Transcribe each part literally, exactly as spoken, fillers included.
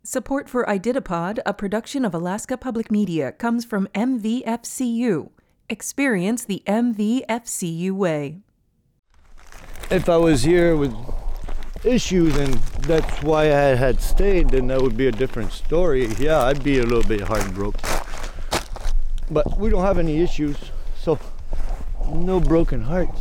Support for iDidapod, a production of Alaska Public Media, comes from M V F C U. Experience the M V F C U way. If I was here with issues and that's why I had stayed, then that would be a different story. Yeah, I'd be a little bit heartbroken. But we don't have any issues, so no broken hearts.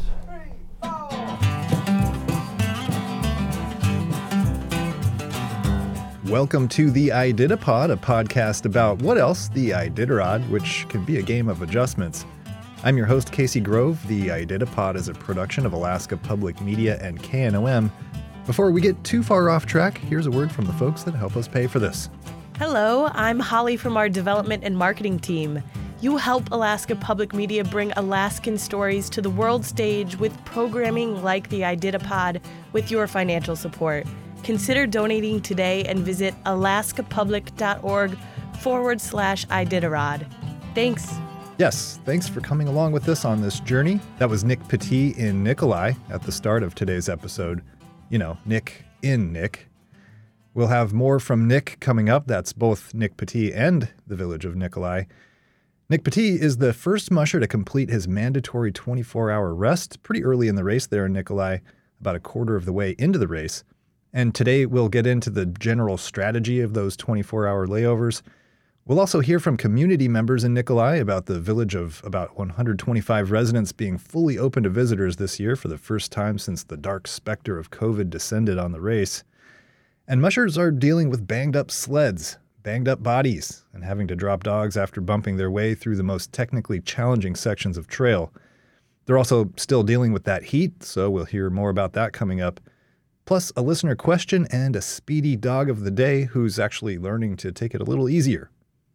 Welcome to the iDidapod, a podcast about what else? The Iditarod, which can be a game of adjustments. I'm your host, Casey Grove. The iDidapod is a production of Alaska Public Media and K N O M. Before we get too far off track, here's a word from the folks that help us pay for this. Hello, I'm Holly from our development and marketing team. You help Alaska Public Media bring Alaskan stories to the world stage with programming like the iDidapod with your financial support. Consider donating today and visit alaskapublic.org forward slash Iditarod. Thanks. Yes, thanks for coming along with us on this journey. That was Nick Petit in Nikolai at the start of today's episode. You know, Nick in Nick. We'll have more from Nick coming up. That's both Nick Petit and the village of Nikolai. Nick Petit is the first musher to complete his mandatory twenty-four hour rest pretty early in the race there in Nikolai, about a quarter of the way into the race. And today we'll get into the general strategy of those twenty-four hour layovers. We'll also hear from community members in Nikolai about the village of about one hundred twenty-five residents being fully open to visitors this year for the first time since the dark specter of COVID descended on the race. And mushers are dealing with banged up sleds, banged up bodies, and having to drop dogs after bumping their way through the most technically challenging sections of trail. They're also still dealing with that heat, so we'll hear more about that coming up. Plus a listener question and a speedy dog of the day who's actually learning to take it a little easier.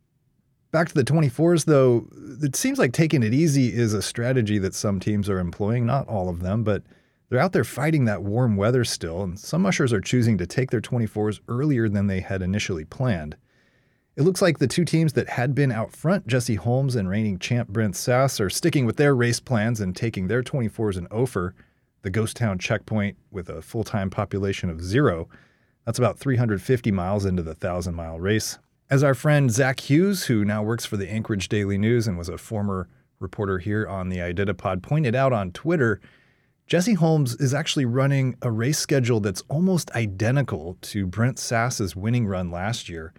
Back to the twenty-fours, though, it seems like taking it easy is a strategy that some teams are employing, not all of them, but they're out there fighting that warm weather still, and some mushers are choosing to take their twenty-fours earlier than they had initially planned. It looks like the two teams that had been out front, Jesse Holmes and reigning champ Brent Sass, are sticking with their race plans and taking their twenty-fours in Ophir, the ghost town checkpoint with a full-time population of zero. That's about three hundred fifty miles into the thousand-mile race. As our friend Zach Hughes, who now works for the Anchorage Daily News and was a former reporter here on the iDidapod, pointed out on Twitter, Jesse Holmes is actually running a race schedule that's almost identical to Brent Sass's winning run last year.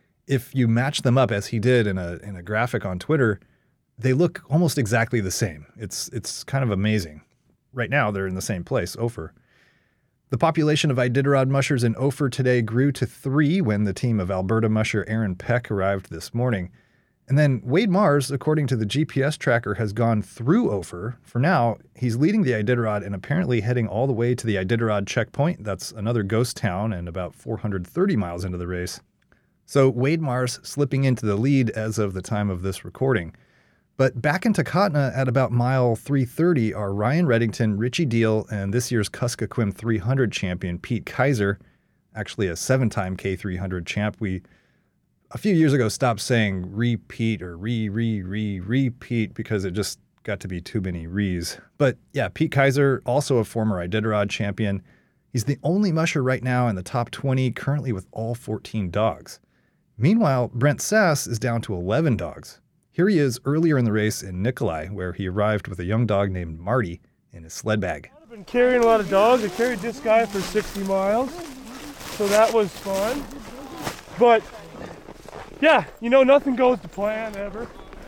If you match them up, as he did in a in a graphic on Twitter, they look almost exactly the same. It's it's kind of amazing. Right now, they're in the same place, Ophir. The population of Iditarod mushers in Ophir today grew to three when the team of Alberta musher Aaron Peck arrived this morning. And then Wade Mars, according to the G P S tracker, has gone through Ophir. For now, he's leading the Iditarod and apparently heading all the way to the Iditarod checkpoint. That's another ghost town and about four hundred thirty miles into the race. So Wade Mars slipping into the lead as of the time of this recording. But back in Takotna at about mile three thirty are Ryan Reddington, Richie Deal, and this year's Kuskokwim three hundred champion Pete Kaiser, actually a seven-time K three hundred champ. We, a few years ago, stopped saying repeat or re, re, re, repeat because it just got to be too many re's. But yeah, Pete Kaiser, also a former Iditarod champion. He's the only musher right now in the top twenty, currently with all fourteen dogs. Meanwhile, Brent Sass is down to eleven dogs. Here he is earlier in the race in Nikolai, where he arrived with a young dog named Marty in his sled bag. I've been carrying a lot of dogs. I carried this guy for sixty miles, so that was fun. But yeah, you know, nothing goes to plan ever.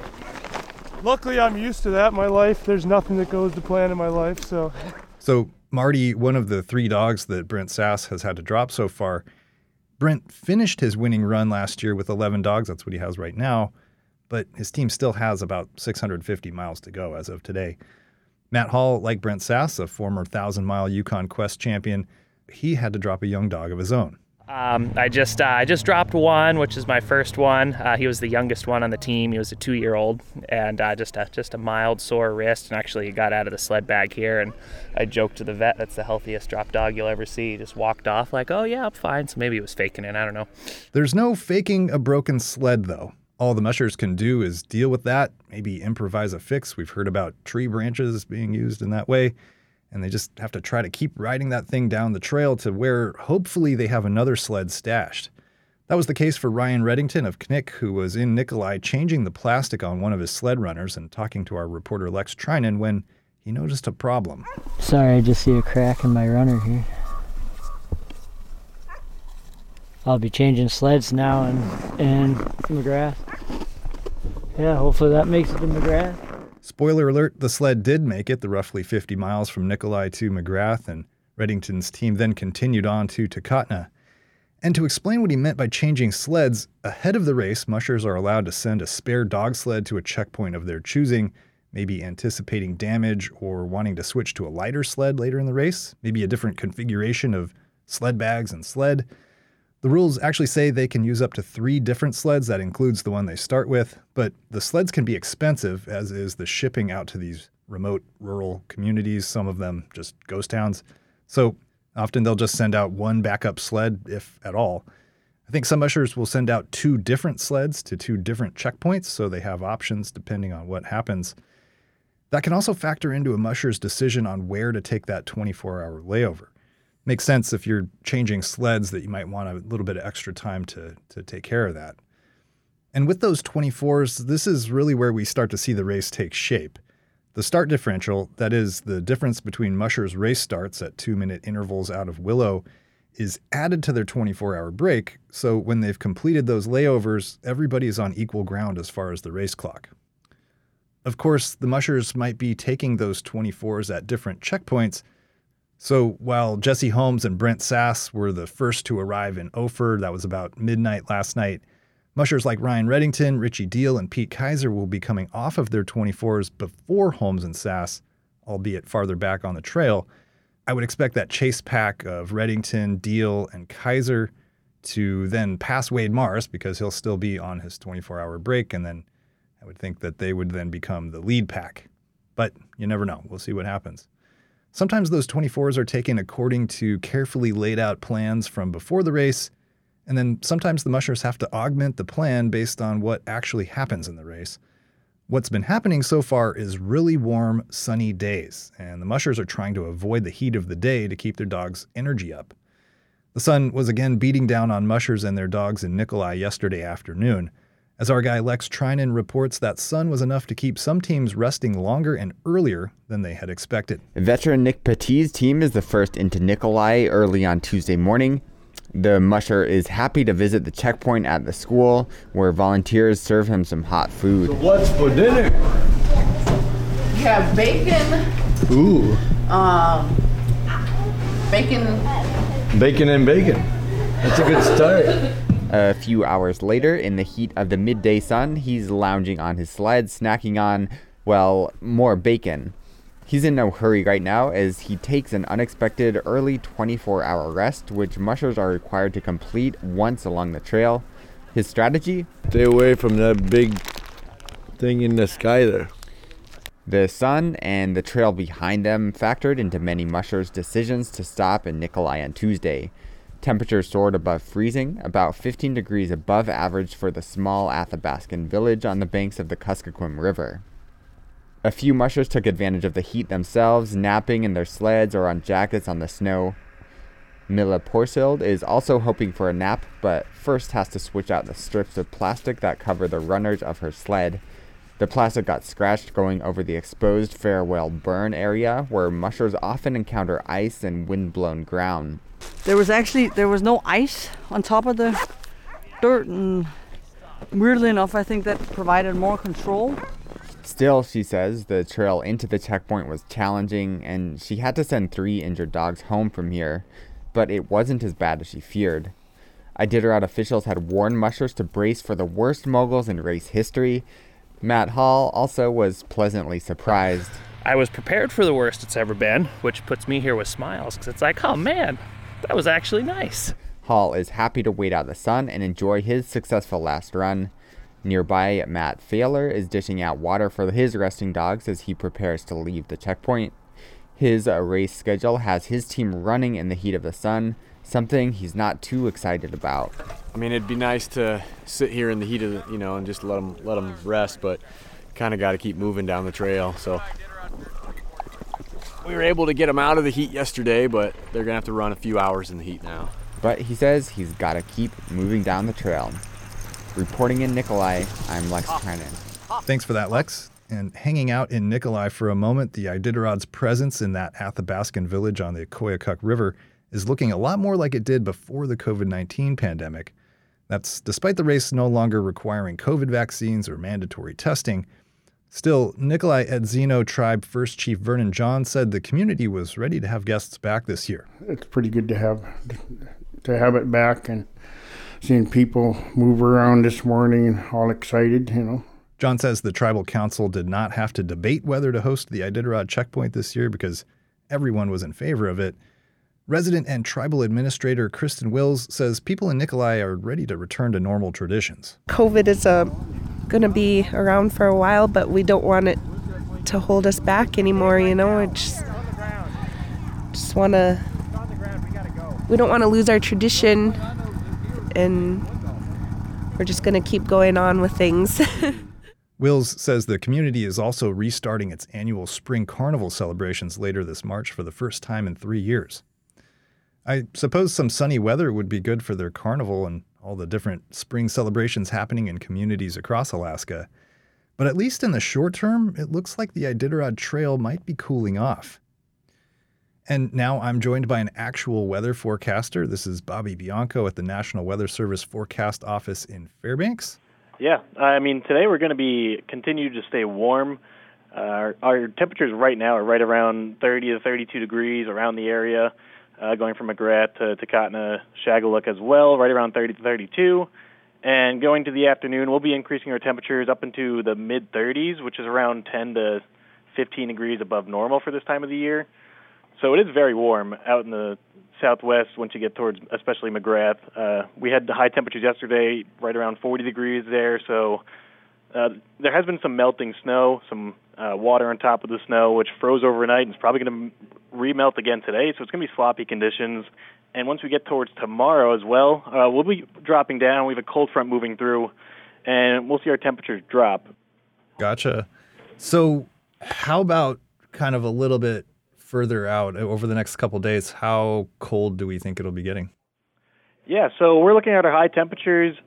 Luckily, I'm used to that in my life. There's nothing that goes to plan in my life, so. So Marty, one of the three dogs that Brent Sass has had to drop so far, Brent finished his winning run last year with eleven dogs. That's what he has right now. But his team still has about six hundred fifty miles to go as of today. Matt Hall, like Brent Sass, a former thousand-mile Yukon Quest champion, he had to drop a young dog of his own. Um, I just uh, I just dropped one, which is my first one. Uh, he was the youngest one on the team. He was a two-year-old, and uh, just a, just a mild sore wrist. And actually, he got out of the sled bag here, and I joked to the vet, "That's the healthiest drop dog you'll ever see." He just walked off like, "Oh yeah, I'm fine." So maybe he was faking it. I don't know. There's no faking a broken sled, though. All the mushers can do is deal with that, maybe improvise a fix. We've heard about tree branches being used in that way. And they just have to try to keep riding that thing down the trail to where hopefully they have another sled stashed. That was the case for Ryan Reddington of Knik, who was in Nikolai changing the plastic on one of his sled runners and talking to our reporter Lex Trinan when he noticed a problem. Sorry, I just see a crack in my runner here. I'll be changing sleds now in, in McGrath. Yeah, hopefully that makes it to McGrath. Spoiler alert, the sled did make it the roughly fifty miles from Nikolai to McGrath, and Reddington's team then continued on to Takotna. And to explain what he meant by changing sleds, ahead of the race, mushers are allowed to send a spare dog sled to a checkpoint of their choosing, maybe anticipating damage or wanting to switch to a lighter sled later in the race, maybe a different configuration of sled bags and sled. The rules actually say they can use up to three different sleds. That includes the one they start with, but the sleds can be expensive, as is the shipping out to these remote rural communities, some of them just ghost towns. So often they'll just send out one backup sled, if at all. I think some ushers will send out two different sleds to two different checkpoints, so they have options depending on what happens. That can also factor into a musher's decision on where to take that twenty-four hour layover. Makes sense if you're changing sleds that you might want a little bit of extra time to, to take care of that. And with those twenty-fours, this is really where we start to see the race take shape. The start differential, that is, the difference between mushers' race starts at two-minute intervals out of Willow, is added to their twenty-four hour break, so when they've completed those layovers, everybody is on equal ground as far as the race clock. Of course, the mushers might be taking those twenty-fours at different checkpoints, so while Jesse Holmes and Brent Sass were the first to arrive in Ophir, that was about midnight last night, mushers like Ryan Reddington, Richie Deal, and Pete Kaiser will be coming off of their twenty-fours before Holmes and Sass, albeit farther back on the trail. I would expect that chase pack of Reddington, Deal, and Kaiser to then pass Wade Morris because he'll still be on his twenty-four hour break, and then I would think that they would then become the lead pack. But you never know. We'll see what happens. Sometimes those twenty-fours are taken according to carefully laid out plans from before the race, and then sometimes the mushers have to augment the plan based on what actually happens in the race. What's been happening so far is really warm, sunny days, and the mushers are trying to avoid the heat of the day to keep their dogs' energy up. The sun was again beating down on mushers and their dogs in Nikolai yesterday afternoon. As our guy Lex Trinan reports, that sun was enough to keep some teams resting longer and earlier than they had expected. Veteran Nick Petit's team is the first into Nikolai early on Tuesday morning. The musher is happy to visit the checkpoint at the school, where volunteers serve him some hot food. So what's for dinner? We have bacon. Ooh. Um, bacon. Bacon and bacon. That's a good start. A few hours later, in the heat of the midday sun, he's lounging on his sled, snacking on, well, more bacon. He's in no hurry right now as he takes an unexpected early twenty-four hour rest, which mushers are required to complete once along the trail. His strategy? Stay away from that big thing in the sky there. The sun and the trail behind them factored into many mushers' decisions to stop in Nikolai on Tuesday. Temperatures soared above freezing, about fifteen degrees above average for the small Athabascan village on the banks of the Kuskokwim River. A few mushers took advantage of the heat themselves, napping in their sleds or on jackets on the snow. Milla Porsild is also hoping for a nap, but first has to switch out the strips of plastic that cover the runners of her sled. The plastic got scratched going over the exposed Farewell Burn area, where mushers often encounter ice and wind-blown ground. There was actually, there was no ice on top of the dirt, and weirdly enough, I think that provided more control. Still, she says, the trail into the checkpoint was challenging, and she had to send three injured dogs home from here, but it wasn't as bad as she feared. Iditarod officials had warned mushers to brace for the worst moguls in race history. Matt Hall also was pleasantly surprised. I was prepared for the worst it's ever been, which puts me here with smiles, because it's like, oh man, that was actually nice. Hall is happy to wait out the sun and enjoy his successful last run. Nearby, Matt Failer is dishing out water for his resting dogs as he prepares to leave the checkpoint. His uh, race schedule has his team running in the heat of the sun, something he's not too excited about. I mean, it'd be nice to sit here in the heat of the, you know, and just let them, let them rest, but kind of got to keep moving down the trail, so. We were able to get them out of the heat yesterday, but they're going to have to run a few hours in the heat now. But he says he's got to keep moving down the trail. Reporting in Nikolai, I'm Lex Trennan. Thanks for that, Lex. And hanging out in Nikolai for a moment, the Iditarod's presence in that Athabascan village on the Koyukuk River is looking a lot more like it did before the covid nineteen pandemic. That's despite the race no longer requiring COVID vaccines or mandatory testing. Still, Nikolai Edzino Tribe First Chief Vernon John said the community was ready to have guests back this year. It's pretty good to have to have it back, and seeing people move around this morning and all excited, you know. John says the tribal council did not have to debate whether to host the Iditarod checkpoint this year because everyone was in favor of it. Resident and tribal administrator Kristen Wills says people in Nikolai are ready to return to normal traditions. COVID is uh, going to be around for a while, but we don't want it to hold us back anymore, you know. I just, just want to, we don't want to lose our tradition, and we're just going to keep going on with things. Wills says the community is also restarting its annual spring carnival celebrations later this March for the first time in three years. I suppose some sunny weather would be good for their carnival and all the different spring celebrations happening in communities across Alaska. But at least in the short term, it looks like the Iditarod Trail might be cooling off. And now I'm joined by an actual weather forecaster. This is Bobby Bianco at the National Weather Service Forecast Office in Fairbanks. Yeah, I mean, today we're going to be continue to stay warm. Uh, our, our temperatures right now are right around thirty to thirty-two degrees around the area, uh, going from McGrath to, to Katna, Shagaluk as well, right around thirty to thirty-two. And going to the afternoon, we'll be increasing our temperatures up into the mid-thirties, which is around ten to fifteen degrees above normal for this time of the year. So it is very warm out in the southwest once you get towards especially McGrath. Uh, we had the high temperatures yesterday, right around forty degrees there. So uh, there has been some melting snow, some uh, water on top of the snow, which froze overnight and is probably going to remelt again today. So it's going to be sloppy conditions. And once we get towards tomorrow as well, uh, we'll be dropping down. We have a cold front moving through, and we'll see our temperatures drop. Gotcha. So how about kind of a little bit further out over the next couple of days? How cold do we think it'll be getting? Yeah, so we're looking at our high temperatures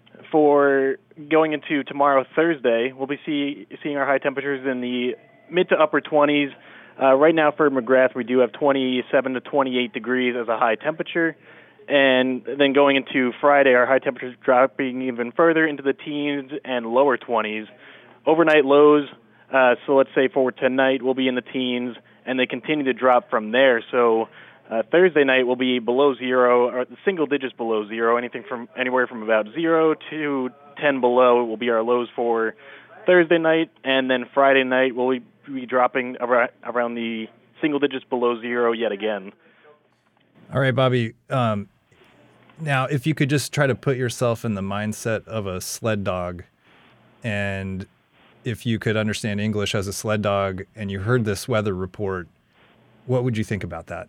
for going into tomorrow, Thursday. We'll be see, seeing our high temperatures in the mid to upper twenties. Uh, right now for McGrath, we do have twenty-seven to twenty-eight degrees as a high temperature. And then going into Friday, our high temperatures dropping even further into the teens and lower twenties. Overnight lows, uh, so let's say for tonight, we'll be in the teens, and they continue to drop from there. So uh, Thursday night will be below zero, or single digits below zero, anything from anywhere from about zero to ten below will be our lows for Thursday night, and then Friday night we'll be dropping around, around the single digits below zero yet again. All right, Bobby. Um, now, if you could just try to put yourself in the mindset of a sled dog, and if you could understand English as a sled dog and you heard this weather report, what would you think about that?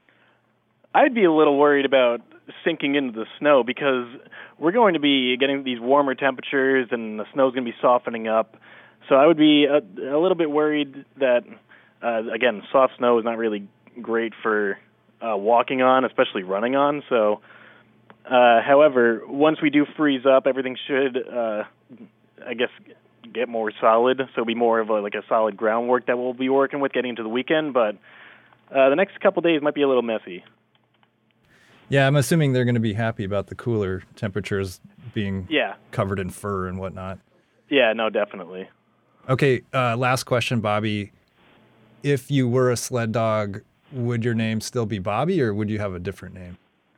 I'd be a little worried about sinking into the snow because we're going to be getting these warmer temperatures and the snow's going to be softening up. So I would be a, a little bit worried that, uh, again, soft snow is not really great for uh, walking on, especially running on. So, uh, however, once we do freeze up, everything should, uh, I guess, get more solid, so it'll be more of a, like a solid groundwork that we'll be working with getting into the weekend, but uh, the next couple days might be a little messy. Yeah, I'm assuming they're going to be happy about the cooler temperatures being yeah. covered in fur and whatnot. Yeah, no, definitely. Okay, uh, last question, Bobby. If you were a sled dog, would your name still be Bobby, or would you have a different name?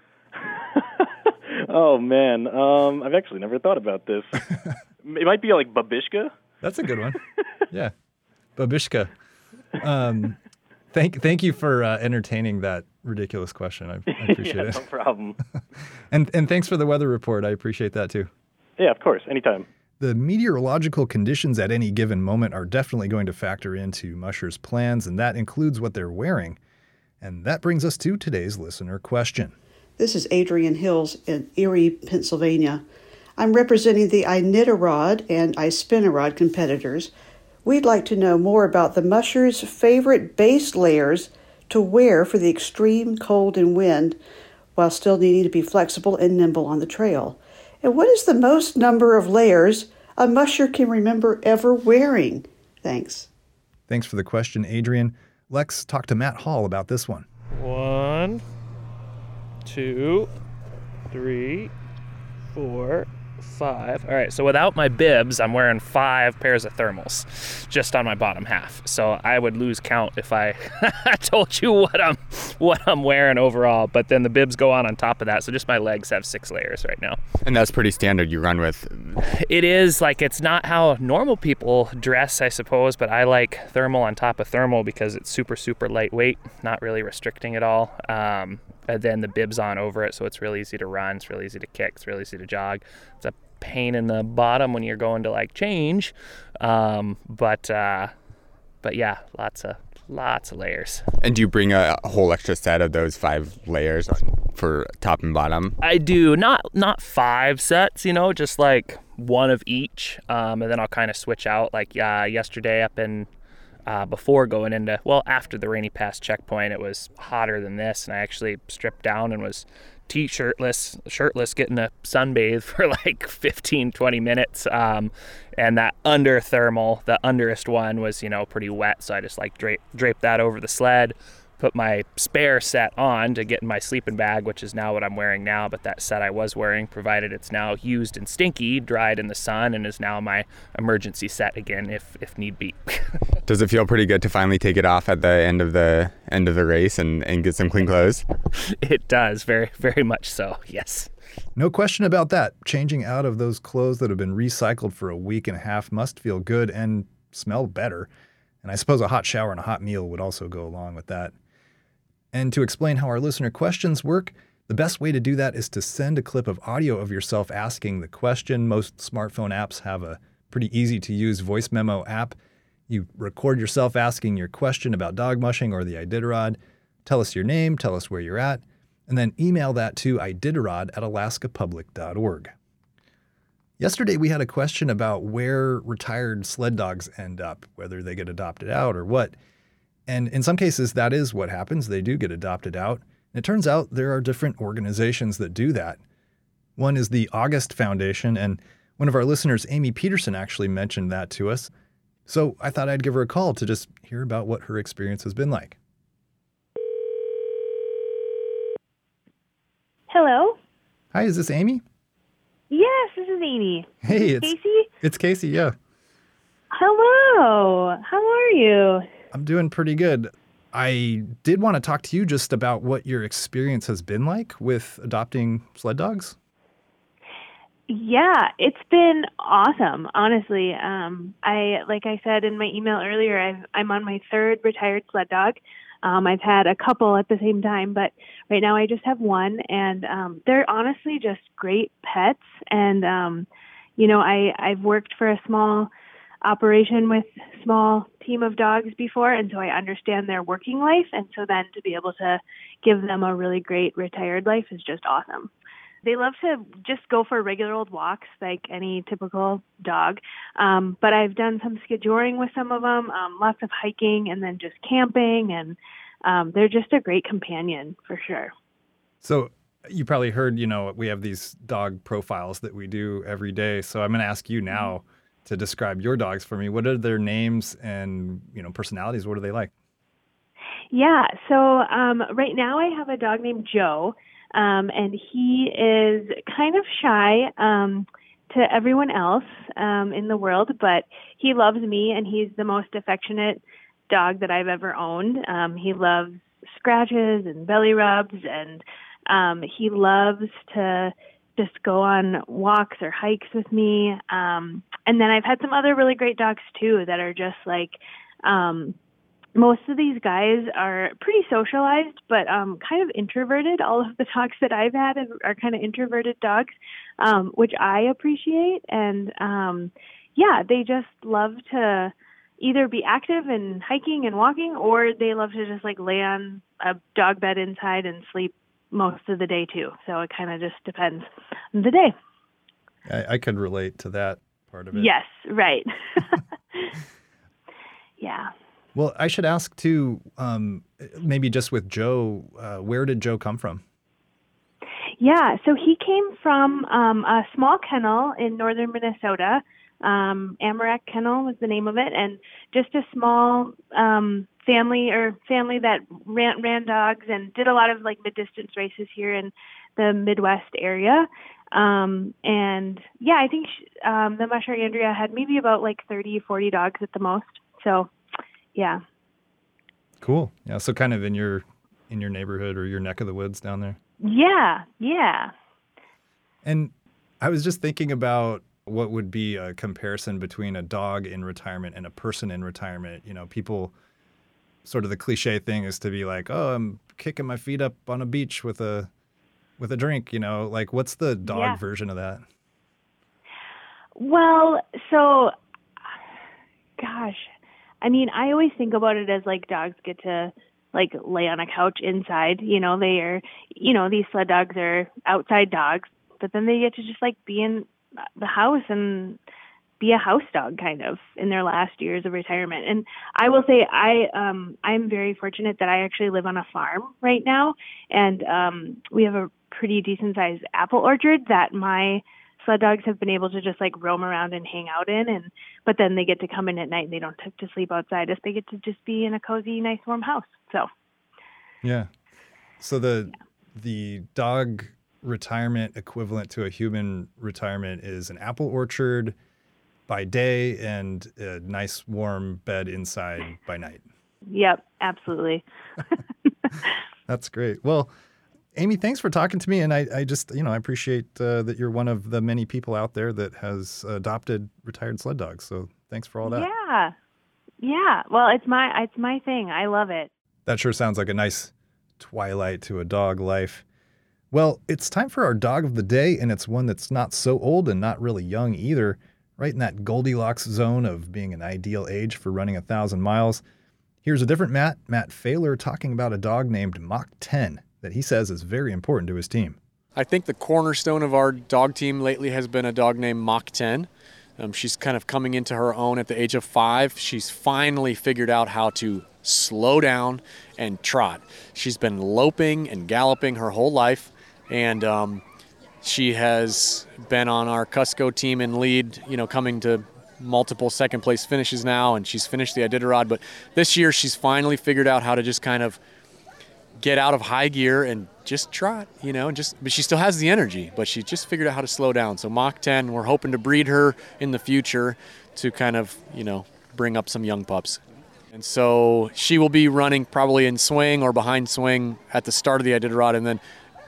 Oh, man. Um, I've actually never thought about this. It might be like Babishka. That's a good one. Yeah. Babishka. Um, thank thank you for uh, entertaining that ridiculous question. I, I appreciate yeah, it. No problem. and and thanks for the weather report. I appreciate that too. Yeah, of course. Anytime. The meteorological conditions at any given moment are definitely going to factor into mushers' plans, and that includes what they're wearing. And that brings us to today's listener question. This is Adrian Hills in Erie, Pennsylvania. I'm representing the Iditarod and Ispinarod competitors. We'd like to know more about the mushers' favorite base layers to wear for the extreme cold and wind. while still needing to be flexible and nimble on the trail? And what is the most number of layers a musher can remember ever wearing? Thanks. Thanks for the question, Adrian. Lex talked to Matt Hall about this one. One, two, three, four, five. All right, so without my bibs, I'm wearing five pairs of thermals just on my bottom half. So I would lose count if I told you what I'm what I'm wearing overall, but then the bibs go on on top of that. So just my legs have six layers right now. And that's pretty standard you run with. It is, like, it's not how normal people dress, I suppose, but I like thermal on top of thermal because it's super, super lightweight, not really restricting at all. Um, and then the bibs on over it, so it's really easy to run, it's really easy to kick, it's really easy to jog. It's a pain in the bottom when you're going to like change, um, but uh, but yeah, lots of lots of layers. And do you bring a, a whole extra set of those five layers for top and bottom? I do, not not five sets, you know, just like one of each, um, and then I'll kind of switch out. Like uh, yesterday up in Uh, before going into, well, after the Rainy Pass checkpoint, it was hotter than this, and I actually stripped down and was t-shirtless, shirtless, getting a sunbathe for like fifteen, twenty minutes. Um, and that under thermal, the underest one was, you know, pretty wet, so I just like drape, draped that over the sled, put my spare set on to get in my sleeping bag, which is now what I'm wearing now, but that set I was wearing, provided it's now used and stinky, dried in the sun, and is now my emergency set again if if need be. Does it feel pretty good to finally take it off at the end of the end of the race and, and get some clean clothes? It does, very, very much so, yes. No question about that. Changing out of those clothes that have been recycled for a week and a half must feel good and smell better. And I suppose a hot shower and a hot meal would also go along with that. And to explain how our listener questions work, the best way to do that is to send a clip of audio of yourself asking the question. Most smartphone apps have a pretty easy-to-use voice memo app. You record yourself asking your question about dog mushing or the Iditarod. Tell us your name, tell us where you're at, and then email that to iditarod at alaska public dot org. Yesterday, we had a question about where retired sled dogs end up, whether they get adopted out or what. And in some cases, that is what happens. They do get adopted out. And it turns out there are different organizations that do that. One is the August Foundation, and one of our listeners, Amy Peterson, actually mentioned that to us. So I thought I'd give her a call to just hear about what her experience has been like. Hello? Hi, is this Amy? Yes, this is Amy. Hey, is it's Casey? It's Casey, yeah. Hello. How are you? I'm doing pretty good. I did want to talk to you just about what your experience has been like with adopting sled dogs. Yeah, it's been awesome, honestly. Um, I, like I said in my email earlier, I've, I'm on my third retired sled dog. Um, I've had a couple at the same time, but right now I just have one, and um, they're honestly just great pets. And, um, you know, I, I've worked for a small operation with small team of dogs before, and so I understand their working life. And so then to be able to give them a really great retired life is just awesome. They love to just go for regular old walks like any typical dog. Um, but I've done some skiddooring with some of them, um, lots of hiking, and then just camping. And um, they're just a great companion for sure. So you probably heard, you know, we have these dog profiles that we do every day. So I'm going to ask you now to describe your dogs for me. What are their names and, you know, personalities? What are they like? Yeah. So um, right now I have a dog named Joe. Um, and he is kind of shy um, to everyone else um, in the world, but he loves me, and he's the most affectionate dog that I've ever owned. Um, he loves scratches and belly rubs, and um, he loves to just go on walks or hikes with me. Um, and then I've had some other really great dogs, too, that are just like um, – most of these guys are pretty socialized, but um, kind of introverted. All of the dogs that I've had are kind of introverted dogs, um, which I appreciate. And um, yeah, they just love to either be active and hiking and walking, or they love to just like lay on a dog bed inside and sleep most of the day too. So it kind of just depends on the day. I, I could relate to that part of it. Yes, right. Yeah. Well, I should ask too, um, maybe just with Joe, uh, where did Joe come from? Yeah, so he came from um, a small kennel in northern Minnesota. Um, Amarak Kennel was the name of it, and just a small um, family or family that ran, ran dogs and did a lot of like mid-distance races here in the Midwest area. Um, and yeah, I think she, um, the Musher Andrea had maybe about like thirty, forty dogs at the most. So yeah. Cool. Yeah. So kind of in your, in your neighborhood or your neck of the woods down there. Yeah. Yeah. And I was just thinking about what would be a comparison between a dog in retirement and a person in retirement. You know, people sort of the cliche thing is to be like, oh, I'm kicking my feet up on a beach with a, with a drink, you know, like what's the dog Yeah. version of that? Well, so, gosh, I mean, I always think about it as like dogs get to like lay on a couch inside, you know, they are, you know, these sled dogs are outside dogs, but then they get to just like be in the house and be a house dog kind of in their last years of retirement. And I will say I, um, I'm very fortunate that I actually live on a farm right now. And um, we have a pretty decent sized apple orchard that my sled dogs have been able to just like roam around and hang out in. And, but then they get to come in at night and they don't have to sleep outside if they get to just be in a cozy, nice, warm house. So. Yeah. So the, yeah. the dog retirement equivalent to a human retirement is an apple orchard by day and a nice warm bed inside by night. Yep, absolutely. That's great. Well, Amy, thanks for talking to me. And I, I just, you know, I appreciate uh, that you're one of the many people out there that has adopted retired sled dogs. So thanks for all that. Yeah. Yeah. Well, it's my, it's my thing. I love it. That sure sounds like a nice twilight to a dog life. Well, it's time for our dog of the day, and it's one that's not so old and not really young either, right in that Goldilocks zone of being an ideal age for running a thousand miles. Here's a different Matt, Matt Failer, talking about a dog named Mach ten that he says is very important to his team. I think the cornerstone of our dog team lately has been a dog named Mach ten. Um, she's kind of coming into her own at the age of five. She's finally figured out how to slow down and trot. She's been loping and galloping her whole life. And um, she has been on our Cusco team in lead, you know, coming to multiple second place finishes now, and she's finished the Iditarod. But this year she's finally figured out how to just kind of get out of high gear and just trot, you know, and just, but she still has the energy, but she just figured out how to slow down. So Mach ten, we're hoping to breed her in the future to kind of, you know, bring up some young pups. And so she will be running probably in swing or behind swing at the start of the Iditarod, and then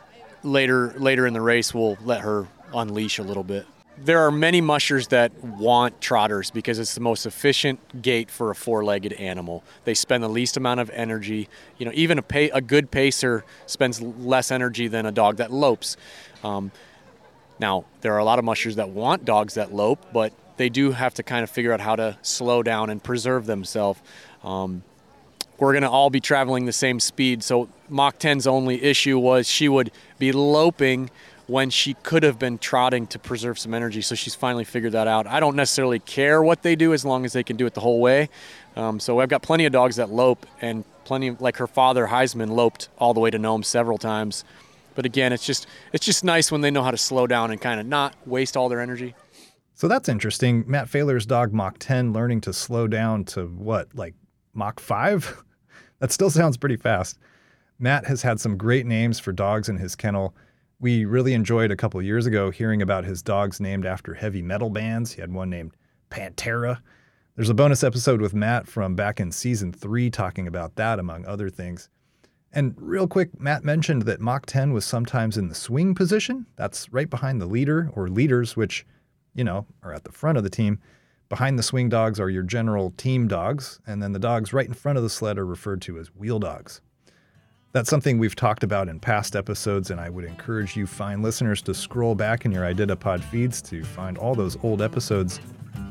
Later later in the race, we'll let her unleash a little bit. There are many mushers that want trotters because it's the most efficient gait for a four-legged animal. They spend the least amount of energy. You know, even a, pay, a good pacer spends less energy than a dog that lopes. Um, now, there are a lot of mushers that want dogs that lope, but they do have to kind of figure out how to slow down and preserve themselves. Um, We're going to all be traveling the same speed. So Mach ten's only issue was she would be loping when she could have been trotting to preserve some energy. So she's finally figured that out. I don't necessarily care what they do as long as they can do it the whole way. Um, so I've got plenty of dogs that lope, and plenty of, like her father, Heisman, loped all the way to Nome several times. But again, it's just it's just nice when they know how to slow down and kind of not waste all their energy. So that's interesting. Matt Failer's dog Mach ten learning to slow down to what, like Mach five? That still sounds pretty fast. Matt has had some great names for dogs in his kennel. We really enjoyed a couple years ago hearing about his dogs named after heavy metal bands. He had one named Pantera. There's a bonus episode with Matt from back in season three talking about that, among other things. And real quick, Matt mentioned that Mach ten was sometimes in the swing position. That's right behind the leader or leaders, which, you know, are at the front of the team. Behind the swing dogs are your general team dogs, and then the dogs right in front of the sled are referred to as wheel dogs. That's something we've talked about in past episodes, and I would encourage you fine listeners to scroll back in your IditaPod feeds to find all those old episodes.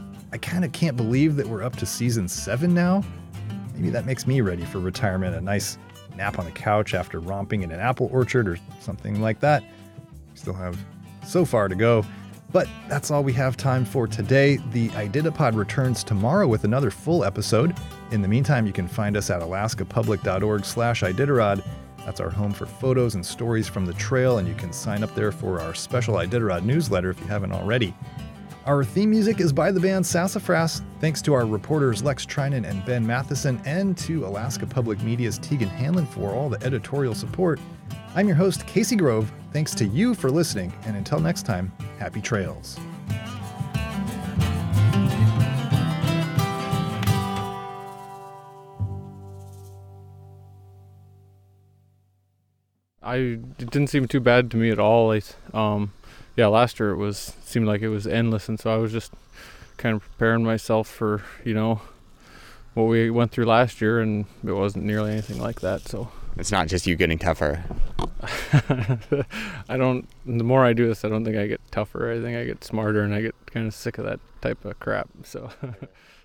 I kind of can't believe that we're up to season seven now. Maybe that makes me ready for retirement, a nice nap on the couch after romping in an apple orchard or something like that. We still have so far to go. But that's all we have time for today. The IditaPod returns tomorrow with another full episode. In the meantime, you can find us at alaskapublic.org slash Iditarod. That's our home for photos and stories from the trail, and you can sign up there for our special Iditarod newsletter if you haven't already. Our theme music is by the band Sassafras. Thanks to our reporters Lex Trinan and Ben Matheson, and to Alaska Public Media's Tegan Hanlon for all the editorial support. I'm your host, Casey Grove. Thanks to you for listening, and until next time, happy trails. I it didn't seem too bad to me at all. Like, um, yeah, last year it was seemed like it was endless, and so I was just kind of preparing myself for, you know, what we went through last year, and it wasn't nearly anything like that. So it's not just you getting tougher. I don't. The more I do this, I don't think I get tougher. I think I get smarter, and I get kind of sick of that type of crap. So.